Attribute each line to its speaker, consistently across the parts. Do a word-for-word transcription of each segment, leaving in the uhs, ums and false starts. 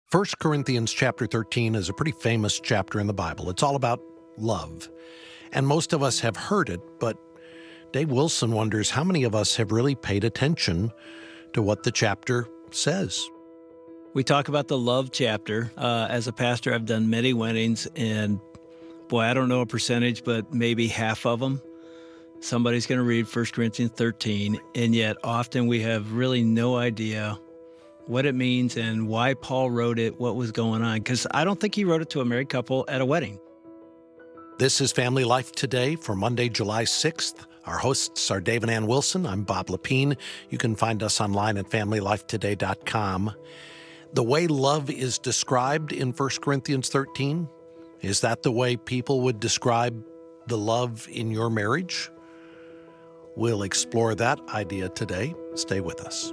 Speaker 1: First Corinthians chapter thirteen is a pretty famous chapter in the Bible. It's all about love. And most of us have heard it, but Dave Wilson wonders how many of us have really paid attention to what the chapter says.
Speaker 2: We talk about the love chapter. Uh, as a pastor, I've done many weddings, and boy, I don't know a percentage, but maybe half of them, somebody's going to read First Corinthians thirteen, and yet often we have really no idea what it means and why Paul wrote it, what was going on, because I don't think he wrote it to a married couple at a wedding.
Speaker 1: This is Family Life Today for Monday, July sixth. Our hosts are Dave and Ann Wilson. I'm Bob Lepine. You can find us online at family life today dot com. The way love is described in First Corinthians thirteen, is that the way people would describe the love in your marriage? We'll explore that idea today. Stay with us.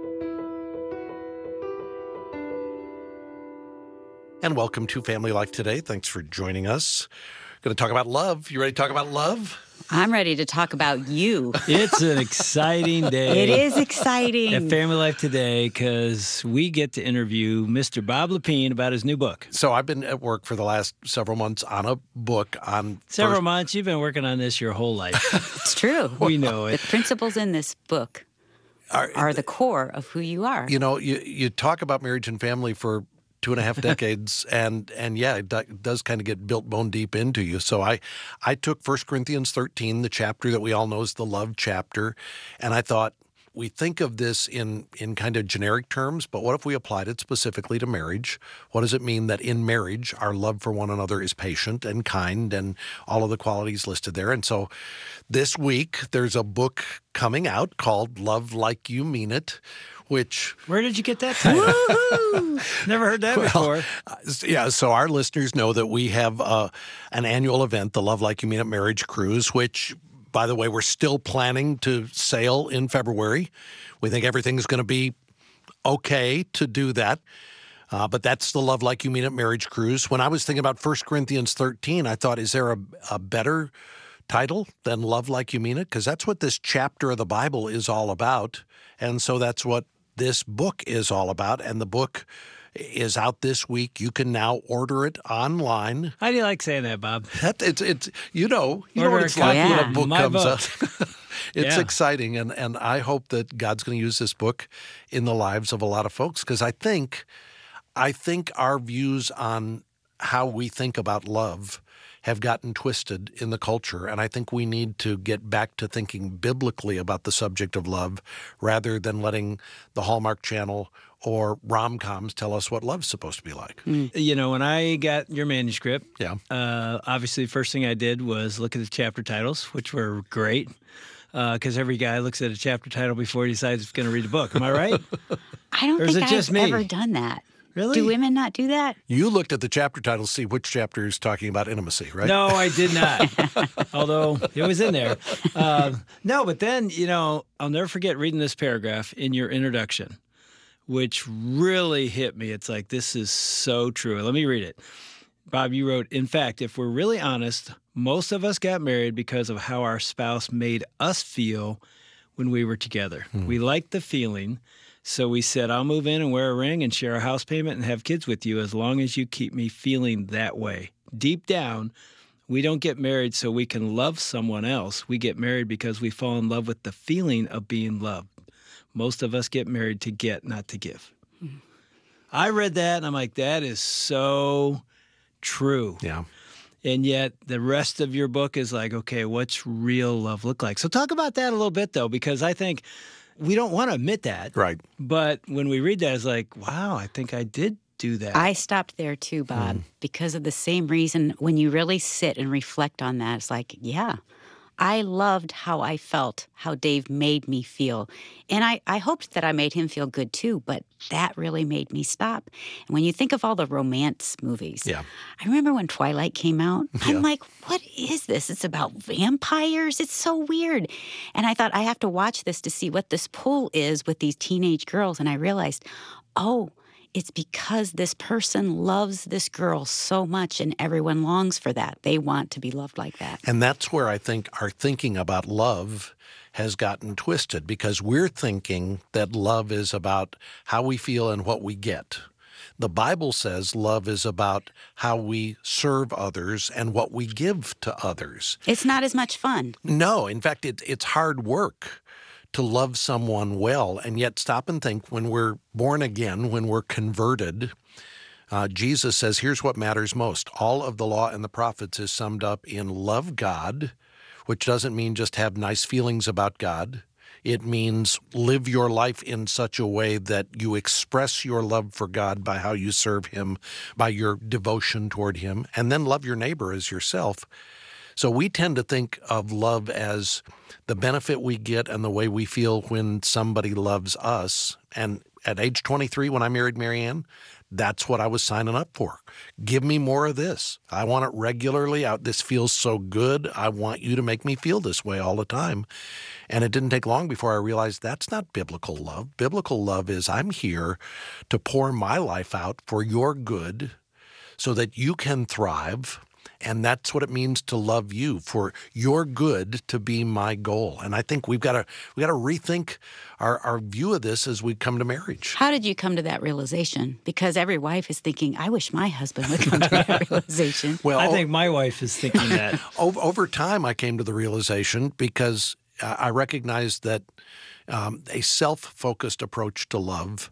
Speaker 1: And welcome to Family Life Today. Thanks for joining us. Going to talk about love. You ready to talk about love?
Speaker 3: I'm ready to talk about you.
Speaker 2: It's an exciting day.
Speaker 3: It is exciting.
Speaker 2: At Family Life Today, because we get to interview Mister Bob Lepine about his new book.
Speaker 1: So I've been at work for the last several months on a book on...
Speaker 2: Several
Speaker 1: first...
Speaker 2: months? You've been working on this your whole life.
Speaker 3: It's true.
Speaker 2: We know it.
Speaker 3: The principles in this book are, are the core of who you are.
Speaker 1: You know, you, you talk about marriage and family for two and a half decades, and and yeah, it, do, it does kind of get built bone deep into you. So I, I took First Corinthians thirteen, the chapter that we all know is the love chapter, and I thought, we think of this in, in kind of generic terms, but what if we applied it specifically to marriage? What does it mean that in marriage, our love for one another is patient and kind and all of the qualities listed there? And so this week, there's a book coming out called Love Like You Mean It, which...
Speaker 2: Where did you get that title? Woohoo! Never heard that
Speaker 1: well,
Speaker 2: before.
Speaker 1: Uh, yeah, so our listeners know that we have uh, an annual event, the Love Like You Mean It Marriage Cruise, which... By the way, we're still planning to sail in February. We think everything's going to be okay to do that. Uh, but that's the Love Like You Mean It Marriage Cruise. When I was thinking about First Corinthians thirteen, I thought, is there a, a better title than Love Like You Mean It? Because that's what this chapter of the Bible is all about. And so that's what this book is all about. And the book is out this week. You can now order it online.
Speaker 2: How do you like saying that, Bob?
Speaker 1: That, it's it's you know you
Speaker 2: Order
Speaker 1: know what it's like
Speaker 3: yeah.
Speaker 1: when a book
Speaker 2: My
Speaker 1: comes
Speaker 2: book.
Speaker 1: out. It's
Speaker 2: Yeah.
Speaker 1: exciting, and and I hope that God's going to use this book in the lives of a lot of folks, because I think I think our views on how we think about love have gotten twisted in the culture, and I think we need to get back to thinking biblically about the subject of love rather than letting the Hallmark Channel or rom-coms tell us what love's supposed to be like.
Speaker 3: Mm.
Speaker 2: You know, when I got your manuscript,
Speaker 1: Yeah.
Speaker 2: uh, obviously the first thing I did was look at the chapter titles, which were great, because uh, every guy looks at a chapter title before he decides he's going to read a book. Am I right?
Speaker 3: I don't
Speaker 2: Or is
Speaker 3: think
Speaker 2: it just
Speaker 3: I've
Speaker 2: me?
Speaker 3: ever done that.
Speaker 2: Really?
Speaker 3: Do women not do that?
Speaker 1: You looked at the chapter titles, see which chapter is talking about intimacy, right?
Speaker 2: No, I did not. Although it was in there. Um, no, but then, you know, I'll never forget reading this paragraph in your introduction, which really hit me. It's like, this is so true. Let me read it. Bob, you wrote, in fact, if we're really honest, most of us got married because of how our spouse made us feel when we were together. Hmm. We liked the feeling. So we said, I'll move in and wear a ring and share a house payment and have kids with you as long as you keep me feeling that way. Deep down, we don't get married so we can love someone else. We get married because we fall in love with the feeling of being loved. Most of us get married to get, not to give. Mm-hmm. I read that and I'm like, that is so true.
Speaker 1: Yeah.
Speaker 2: And yet the rest of your book is like, okay, what's real love look like? So talk about that a little bit, though, because I think we don't want to admit that.
Speaker 1: Right.
Speaker 2: But when we read that, it's like, wow, I think I did do that.
Speaker 3: I stopped there too, Bob, mm. because of the same reason. When you really sit and reflect on that, it's like, yeah, I loved how I felt, how Dave made me feel. And I, I hoped that I made him feel good too, but that really made me stop. And when you think of all the romance movies,
Speaker 1: yeah.
Speaker 3: I remember when Twilight came out,
Speaker 1: Yeah.
Speaker 3: I'm like, what is this? It's about vampires? It's so weird. And I thought, I have to watch this to see what this pull is with these teenage girls. And I realized, oh, it's because this person loves this girl so much and everyone longs for that. They want to be loved like that.
Speaker 1: And that's where I think our thinking about love has gotten twisted, because we're thinking that love is about how we feel and what we get. The Bible says love is about how we serve others and what we give to others.
Speaker 3: It's not as much fun.
Speaker 1: No, in fact, it, it's hard work to love someone well. And yet stop and think, when we're born again, when we're converted, uh, Jesus says, here's what matters most. All of the law and the prophets is summed up in love God, which doesn't mean just have nice feelings about God. It means live your life in such a way that you express your love for God by how you serve him, by your devotion toward him, and then love your neighbor as yourself. So we tend to think of love as the benefit we get and the way we feel when somebody loves us. And at age twenty-three, when I married Marianne, that's what I was signing up for. Give me more of this. I want it regularly. I, this feels so good. I want you to make me feel this way all the time. And it didn't take long before I realized that's not biblical love. Biblical love is I'm here to pour my life out for your good so that you can thrive. And that's what it means to love you, for your good to be my goal. And I think we've got to we got to rethink our, our view of this as we come to marriage.
Speaker 3: How did you come to that realization? Because every wife is thinking, I wish my husband would come to that realization.
Speaker 2: Well, I think my wife is thinking that.
Speaker 1: over, over time, I came to the realization because I recognized that um, a self-focused approach to love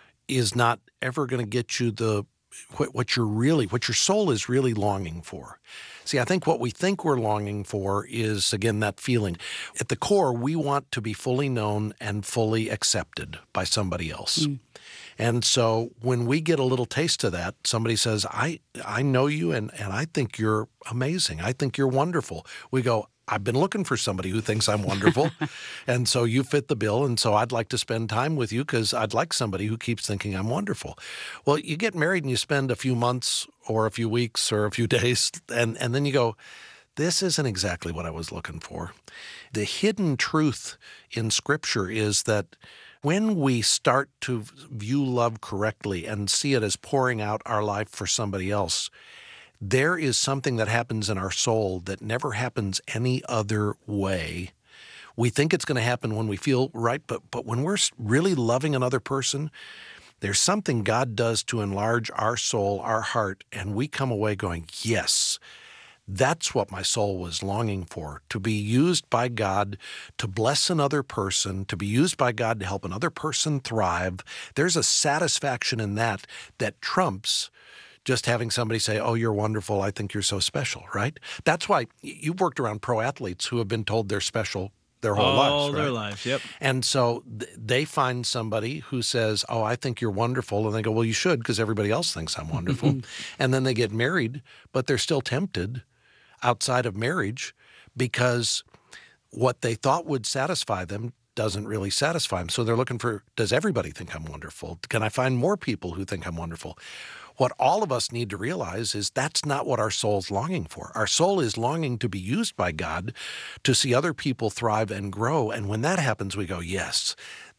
Speaker 1: is not ever going to get you the What, what you're really, what your soul is really longing for. See, I think what we think we're longing for is, again, that feeling. At the core, we want to be fully known and fully accepted by somebody else. Mm. And so when we get a little taste of that, somebody says, I I know you and, and I think you're amazing. I think you're wonderful. We go, I've been looking for somebody who thinks I'm wonderful, and so you fit the bill, and so I'd like to spend time with you because I'd like somebody who keeps thinking I'm wonderful. Well, you get married and you spend a few months or a few weeks or a few days, and, and then you go, this isn't exactly what I was looking for. The hidden truth in Scripture is that when we start to view love correctly and see it as pouring out our life for somebody else, there is something that happens in our soul that never happens any other way. We think it's going to happen when we feel right, but but when we're really loving another person, there's something God does to enlarge our soul, our heart, and we come away going, yes, that's what my soul was longing for, to be used by God to bless another person, to be used by God to help another person thrive. There's a satisfaction in that that trumps just having somebody say, oh, you're wonderful, I think you're so special, right? That's why you've worked around pro athletes who have been told they're special their whole
Speaker 2: All
Speaker 1: lives,
Speaker 2: All
Speaker 1: right?
Speaker 2: their lives, yep.
Speaker 1: And so th- they find somebody who says, oh, I think you're wonderful. And they go, well, you should, because everybody else thinks I'm wonderful. And then they get married, but they're still tempted outside of marriage because what they thought would satisfy them doesn't really satisfy them. So they're looking for, does everybody think I'm wonderful? Can I find more people who think I'm wonderful? What all of us need to realize is that's not what our soul's longing for. Our soul is longing to be used by God to see other people thrive and grow. And when that happens, we go, yes,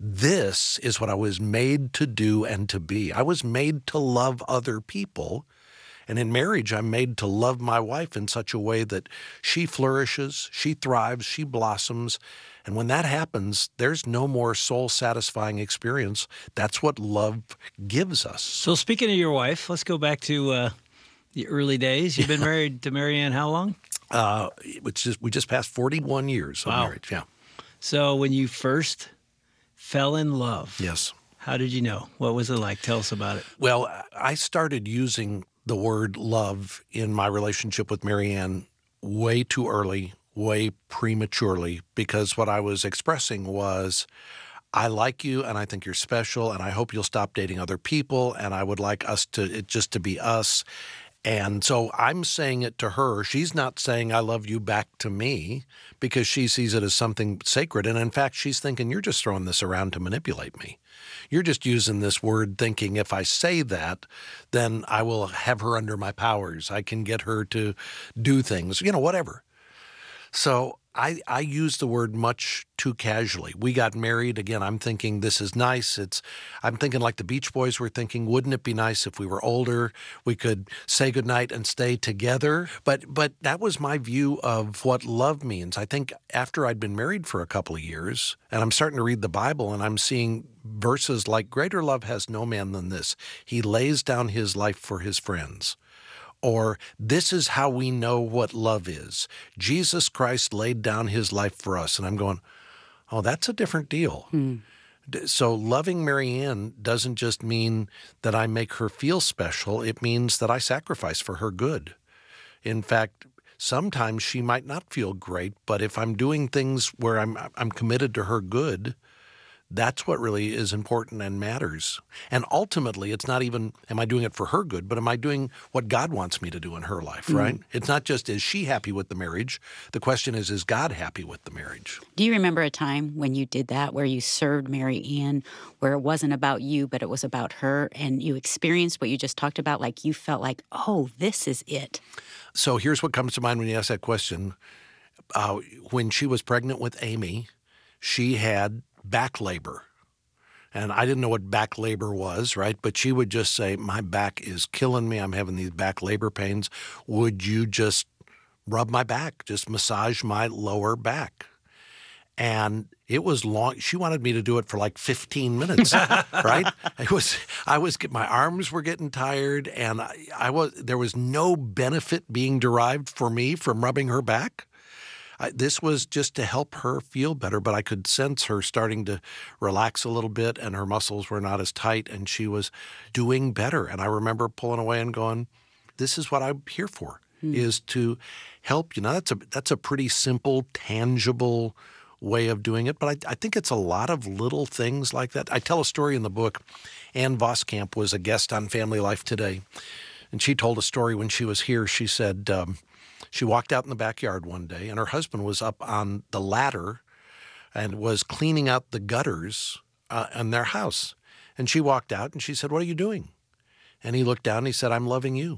Speaker 1: this is what I was made to do and to be. I was made to love other people. And in marriage, I'm made to love my wife in such a way that she flourishes, she thrives, she blossoms. And when that happens, there's no more soul-satisfying experience. That's what love gives us.
Speaker 2: So speaking of your wife, let's go back to uh, the early days. You've been married to Marianne how long?
Speaker 1: Uh, it's just, we just passed forty-one years of
Speaker 2: wow.
Speaker 1: marriage, yeah.
Speaker 2: So when you first fell in love,
Speaker 1: yes.
Speaker 2: How did you know? What was it like? Tell us about it.
Speaker 1: Well, I started using the word love in my relationship with Marianne way too early, way prematurely, because what I was expressing was, I like you and I think you're special and I hope you'll stop dating other people and I would like us to, it just to be us. And so I'm saying it to her. She's not saying I love you back to me because she sees it as something sacred. And in fact, she's thinking you're just throwing this around to manipulate me. You're just using this word thinking if I say that, then I will have her under my powers. I can get her to do things, you know, whatever. So I, I use the word much too casually. We got married. Again, I'm thinking this is nice. It's, I'm thinking like the Beach Boys were thinking, wouldn't it be nice if we were older, we could say goodnight and stay together? But but that was my view of what love means. I think after I'd been married for a couple of years, and I'm starting to read the Bible, and I'm seeing verses like, greater love has no man than this. He lays down his life for his friends. Or, this is how we know what love is. Jesus Christ laid down his life for us. And I'm going, oh, that's a different deal. Hmm. So loving Marianne doesn't just mean that I make her feel special. It means that I sacrifice for her good. In fact, sometimes she might not feel great, but if I'm doing things where I'm I'm committed to her good, that's what really is important and matters. And ultimately, it's not even, am I doing it for her good, but am I doing what God wants me to do in her life, right? Mm. It's not just, is she happy with the marriage? The question is, is God happy with the marriage?
Speaker 3: Do you remember a time when you did that, where you served Mary Ann, where it wasn't about you, but it was about her, and you experienced what you just talked about, like you felt like, oh, this is it?
Speaker 1: So here's what comes to mind when you ask that question. Uh, when she was pregnant with Amy, she had back labor. And I didn't know what back labor was, right? But she would just say, my back is killing me. I'm having these back labor pains. Would you just rub my back, just massage my lower back? And it was long. She wanted me to do it for like fifteen minutes, right? It was, I was, my arms were getting tired, and I, I was, there was no benefit being derived for me from rubbing her back. I, this was just to help her feel better, but I could sense her starting to relax a little bit, and her muscles were not as tight, and she was doing better. And I remember pulling away and going, this is what I'm here for, hmm. is to help you. Now, that's a, that's a pretty simple, tangible way of doing it, but I, I think it's a lot of little things like that. I tell a story in the book. Ann Voskamp was a guest on Family Life Today, and she told a story when she was here. She said, um, she walked out in the backyard one day, and her husband was up on the ladder and was cleaning out the gutters uh, in their house. And she walked out, and she said, what are you doing? And he looked down, and he said, I'm loving you.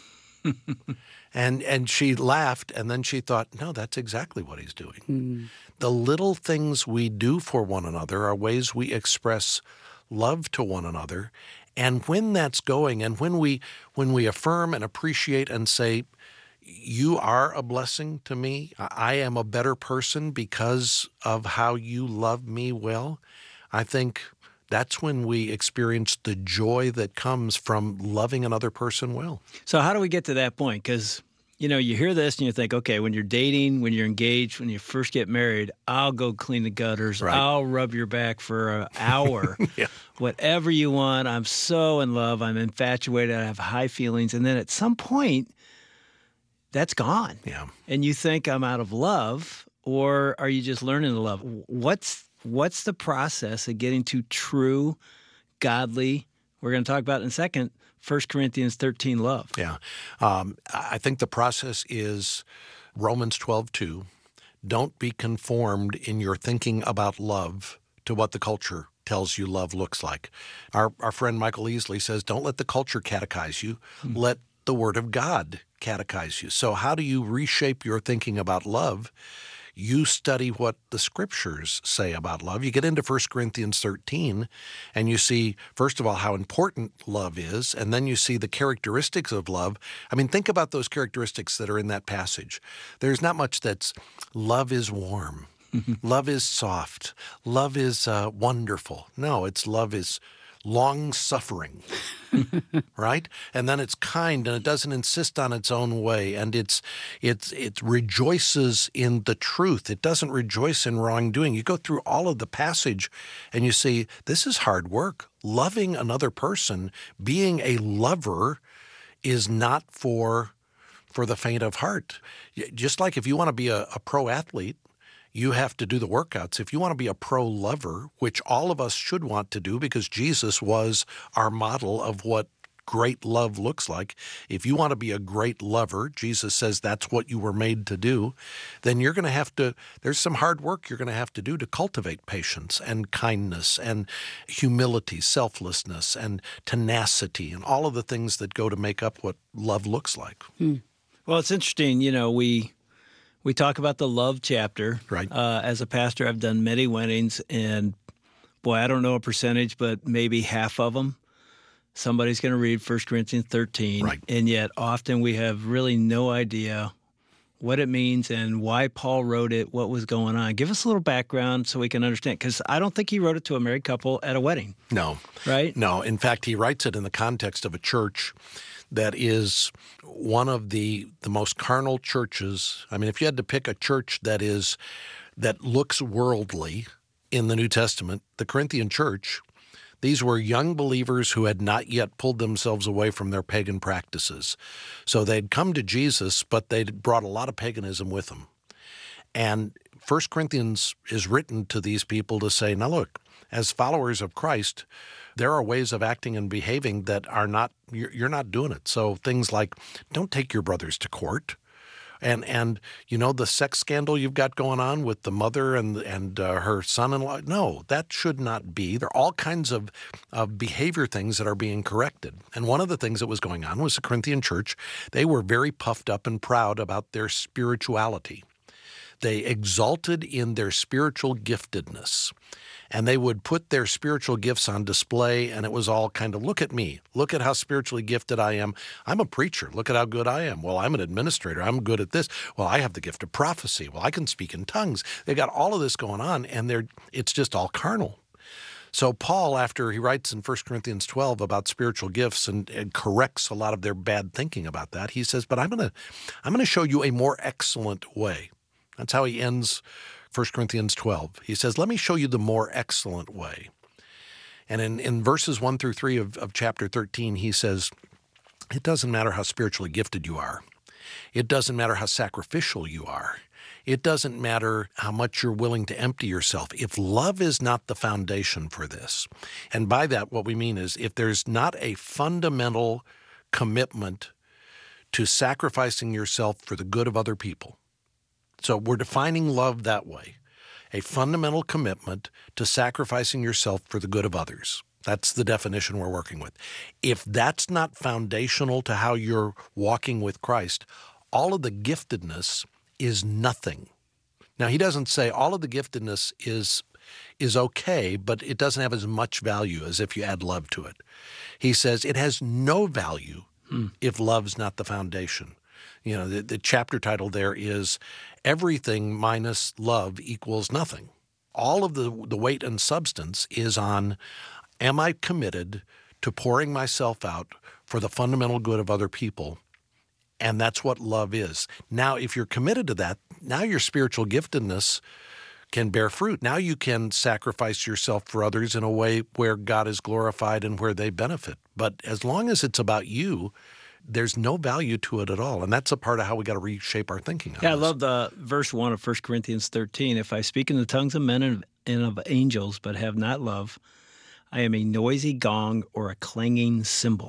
Speaker 1: and and she laughed, and then she thought, no, that's exactly what he's doing. Mm. The little things we do for one another are ways we express love to one another. And when that's going, and when we when we affirm and appreciate and say, you are a blessing to me. I am a better person because of how you love me well. I think that's when we experience the joy that comes from loving another person well.
Speaker 2: So how do we get to that point? Because, you know, you hear this and you think, okay, when you're dating, when you're engaged, when you first get married, I'll go clean the gutters. Right. I'll rub your back for an hour. Yeah. Whatever you want. I'm so in love. I'm infatuated. I have high feelings. And then at some point, that's gone. Yeah. And you think I'm out of love, or are you just learning to love? What's what's the process of getting to true, godly, we're going to talk about in a second, First Corinthians thirteen love?
Speaker 1: Yeah. Um, I think the process is Romans twelve two. Don't be conformed in your thinking about love to what the culture tells you love looks like. Our, our friend Michael Easley says, don't let the culture catechize you. Hmm. Let the Word of God catechize you. So how do you reshape your thinking about love? You study what the Scriptures say about love. You get into First Corinthians thirteen, and you see, first of all, how important love is, and then you see the characteristics of love. I mean, think about those characteristics that are in that passage. There's not much that's, love is warm, love is soft, love is uh, wonderful. No, it's love is long-suffering, right? And then it's kind, and it doesn't insist on its own way, and it's it's it rejoices in the truth. It doesn't rejoice in wrongdoing. You go through all of the passage, and you see, this is hard work. Loving another person, being a lover, is not for, for the faint of heart. Just like if you want to be a, a pro athlete, you have to do the workouts. If you want to be a pro lover, which all of us should want to do because Jesus was our model of what great love looks like. If you want to be a great lover, Jesus says that's what you were made to do, then you're going to have to, there's some hard work you're going to have to do to cultivate patience and kindness and humility, selflessness and tenacity and all of the things that go to make up what love looks like.
Speaker 2: Hmm. Well, it's interesting, you know, we... We talk about the love chapter.
Speaker 1: Right.
Speaker 2: Uh, as a pastor, I've done many weddings, and boy, I don't know a percentage, but maybe half of them, somebody's going to read First Corinthians thirteen.
Speaker 1: Right.
Speaker 2: And yet often we have really no idea what it means and why Paul wrote it, what was going on. Give us a little background so we can understand, because I don't think he wrote it to a married couple at a wedding.
Speaker 1: No.
Speaker 2: Right?
Speaker 1: No. In fact, he writes it in the context of a church that is one of the the most carnal churches. I mean, if you had to pick a church that is that looks worldly in the New Testament, the Corinthian church, these were young believers who had not yet pulled themselves away from their pagan practices. So they'd come to Jesus, but they'd brought a lot of paganism with them. And First Corinthians is written to these people to say, now look, as followers of Christ, there are ways of acting and behaving that are not, you're, you're not doing it. So things like, don't take your brothers to court. And, and you know, the sex scandal you've got going on with the mother and and uh, her son-in-law, no, that should not be. There are all kinds of, of behavior things that are being corrected. And one of the things that was going on was the Corinthian church. They were very puffed up and proud about their spirituality. They exalted in their spiritual giftedness. And they would put their spiritual gifts on display, and it was all kind of, look at me. Look at how spiritually gifted I am. I'm a preacher. Look at how good I am. Well, I'm an administrator. I'm good at this. Well, I have the gift of prophecy. Well, I can speak in tongues. They got all of this going on, and they're it's just all carnal. So Paul, after he writes in First Corinthians twelve about spiritual gifts and, and corrects a lot of their bad thinking about that, he says, but I'm going to I'm going to show you a more excellent way. That's how he ends First Corinthians twelve. He says, let me show you the more excellent way. And in, in verses one through three of, of chapter thirteen, he says, it doesn't matter how spiritually gifted you are. It doesn't matter how sacrificial you are. It doesn't matter how much you're willing to empty yourself. If love is not the foundation for this, and by that what we mean is if there's not a fundamental commitment to sacrificing yourself for the good of other people. So we're defining love that way, a fundamental commitment to sacrificing yourself for the good of others. That's the definition we're working with. If that's not foundational to how you're walking with Christ, all of the giftedness is nothing. Now, he doesn't say all of the giftedness is is okay, but it doesn't have as much value as if you add love to it. He says it has no value hmm. if love's not the foundation. You know, the, the chapter title there is Everything Minus Love Equals Nothing. All of the, the weight and substance is on, am I committed to pouring myself out for the fundamental good of other people? And that's what love is. Now, if you're committed to that, now your spiritual giftedness can bear fruit. Now you can sacrifice yourself for others in a way where God is glorified and where they benefit. But as long as it's about you, there's no value to it at all. And that's a part of how we got to reshape our thinking on
Speaker 2: Yeah,
Speaker 1: this.
Speaker 2: I love the verse one of First Corinthians thirteen. If I speak in the tongues of men and and of angels, but have not love, I am a noisy gong or a clanging cymbal.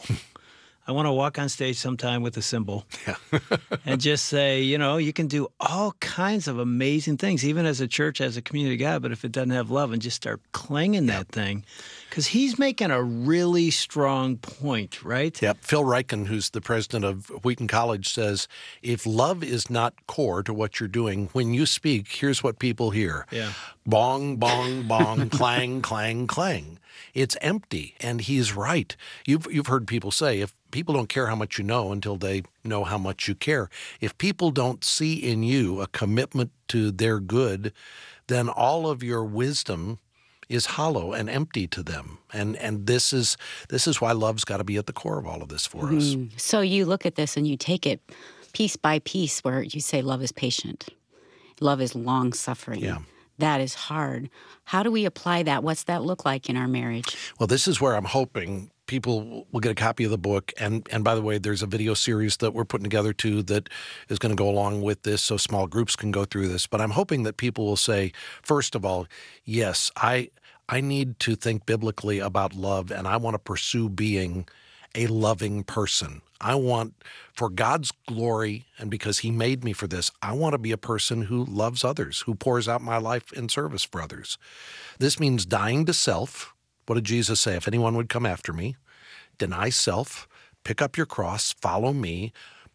Speaker 2: I want to walk on stage sometime with a cymbal
Speaker 1: Yeah.
Speaker 2: and just say, you know, you can do all kinds of amazing things, even as a church, as a community of God, but if it doesn't have love, and just start clanging that thing, because he's making a really strong point, right?
Speaker 1: Yep. Phil Ryken, who's the president of Wheaton College, says, if love is not core to what you're doing, when you speak, here's what people hear.
Speaker 2: Yeah.
Speaker 1: Bong, bong, bong, clang, clang, clang. It's empty, and he's right. You've you've heard people say, if people don't care how much you know until they know how much you care, if people don't see in you a commitment to their good, then all of your wisdom is hollow and empty to them. And and this is this is why love's got to be at the core of all of this for mm. us.
Speaker 3: So you look at this and you take it piece by piece, where you say love is patient, love is long-suffering.
Speaker 1: Yeah.
Speaker 3: That is hard. How do we apply that? What's that look like in our marriage?
Speaker 1: Well, this is where I'm hoping people will get a copy of the book. And and by the way, there's a video series that we're putting together too that is going to go along with this so small groups can go through this. But I'm hoping that people will say, first of all, yes, I I need to think biblically about love, and I want to pursue being a loving person. I want, for God's glory and because he made me for this, I want to be a person who loves others, who pours out my life in service for others. This means dying to self. What did Jesus say? If anyone would come after me, deny self, pick up your cross, follow me,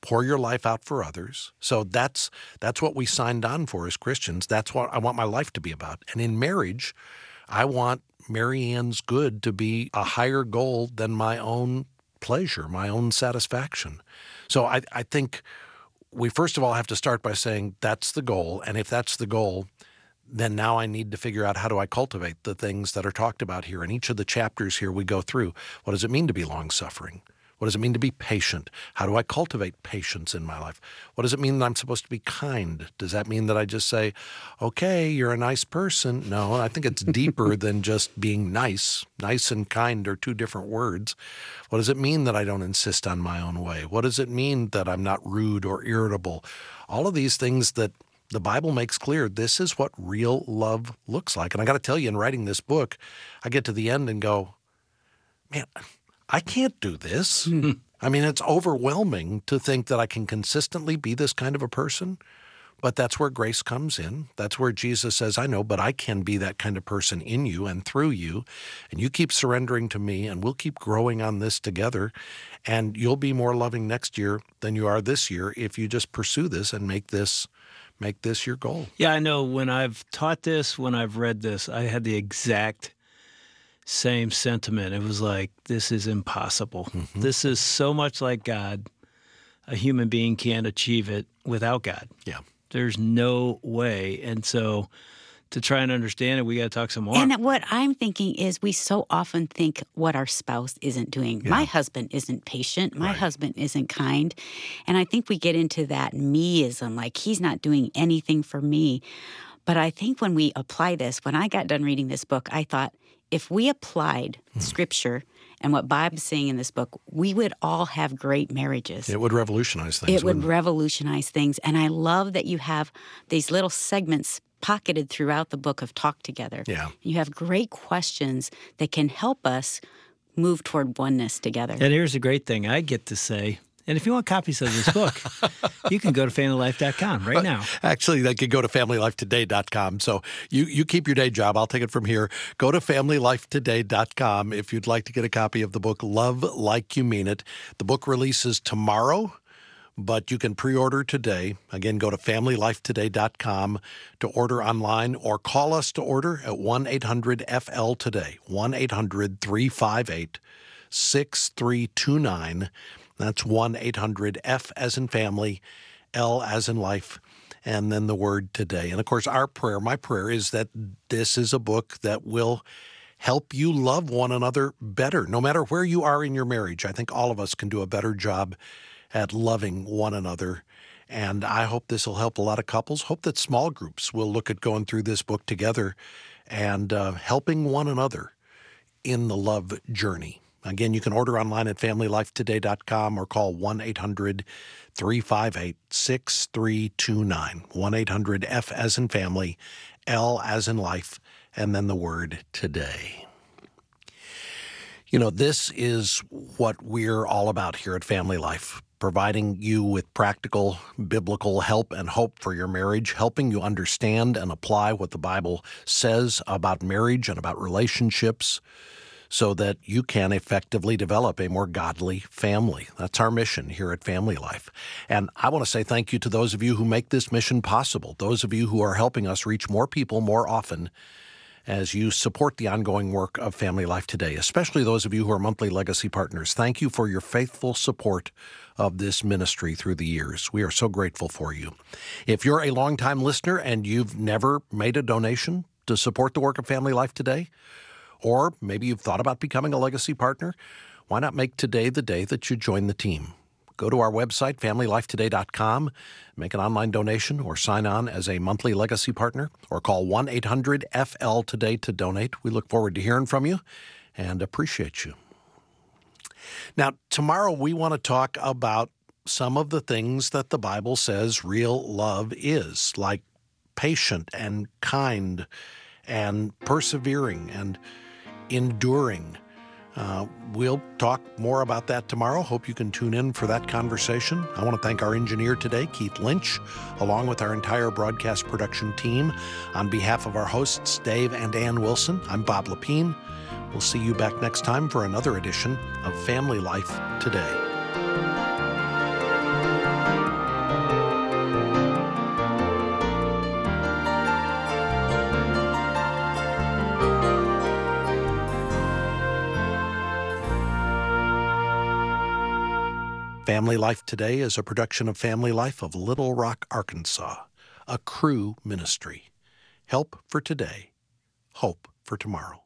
Speaker 1: pour your life out for others. So that's that's what we signed on for as Christians. That's what I want my life to be about. And in marriage, I want Mary Ann's good to be a higher goal than my own pleasure, my own satisfaction. So I, I think we first of all have to start by saying that's the goal. And if that's the goal, then now I need to figure out how do I cultivate the things that are talked about here. In each of the chapters here we go through, what does it mean to be long-suffering? What does it mean to be patient? How do I cultivate patience in my life? What does it mean that I'm supposed to be kind? Does that mean that I just say, okay, you're a nice person? No, I think it's deeper than just being nice. Nice and kind are two different words. What does it mean that I don't insist on my own way? What does it mean that I'm not rude or irritable? All of these things that the Bible makes clear, this is what real love looks like. And I got to tell you, in writing this book, I get to the end and go, man, I can't do this. I mean, it's overwhelming to think that I can consistently be this kind of a person, but that's where grace comes in. That's where Jesus says, I know, but I can be that kind of person in you and through you, and you keep surrendering to me, and we'll keep growing on this together, and you'll be more loving next year than you are this year if you just pursue this and make this make this your goal.
Speaker 2: Yeah, I know when I've taught this, when I've read this, I had the exact same sentiment. It was like, this is impossible. Mm-hmm. This is so much like God. A human being can't achieve it without God.
Speaker 1: Yeah.
Speaker 2: There's no way. And so to try and understand it, we got to talk some more.
Speaker 3: And what I'm thinking is we so often think what our spouse isn't doing. Yeah. My husband isn't patient. My right. husband isn't kind. And I think we get into that meism, like he's not doing anything for me. But I think when we apply this, when I got done reading this book, I thought, if we applied hmm. Scripture and what Bob's saying in this book, we would all have great marriages.
Speaker 1: It would revolutionize things.
Speaker 3: It would revolutionize things. And I love that you have these little segments pocketed throughout the book of Talk Together.
Speaker 1: Yeah.
Speaker 3: You have great questions that can help us move toward oneness together.
Speaker 2: And here's the great thing I get to say. And if you want copies of this book, you can go to family life dot com right now.
Speaker 1: Actually, they could go to family life today dot com. So you, you keep your day job. I'll take it from here. Go to family life today dot com if you'd like to get a copy of the book, Love Like You Mean It. The book releases tomorrow, but you can pre-order today. Again, go to family life today dot com to order online or call us to order at one eight hundred F L today, one eight hundred three five eight six three two nine. That's one eight hundred F as in family, L as in life, and then the word today. And of course, our prayer, my prayer is that this is a book that will help you love one another better, no matter where you are in your marriage. I think all of us can do a better job at loving one another. And I hope this will help a lot of couples. Hope that small groups will look at going through this book together and uh, helping one another in the love journey. Again, you can order online at family life today dot com or call one eight hundred three five eight six three two nine. one eight hundred F as in family, L as in life, and then the word today. You know, this is what we're all about here at Family Life, providing you with practical biblical help and hope for your marriage, helping you understand and apply what the Bible says about marriage and about relationships, so that you can effectively develop a more godly family. That's our mission here at Family Life. And I want to say thank you to those of you who make this mission possible, those of you who are helping us reach more people more often as you support the ongoing work of Family Life Today, especially those of you who are monthly legacy partners. Thank you for your faithful support of this ministry through the years. We are so grateful for you. If you're a longtime listener and you've never made a donation to support the work of Family Life Today, or maybe you've thought about becoming a legacy partner, why not make today the day that you join the team? Go to our website, family life today dot com, make an online donation or sign on as a monthly legacy partner, or call one eight hundred F L today to donate. We look forward to hearing from you and appreciate you. Now, tomorrow we want to talk about some of the things that the Bible says real love is, like patient and kind and persevering and enduring. Uh, we'll talk more about that tomorrow. Hope you can tune in for that conversation. I want to thank our engineer today, Keith Lynch, along with our entire broadcast production team. On behalf of our hosts, Dave and Ann Wilson, I'm Bob Lepine. We'll see you back next time for another edition of Family Life Today. Family Life Today is a production of Family Life of Little Rock, Arkansas, a Cru ministry. Help for today, hope for tomorrow.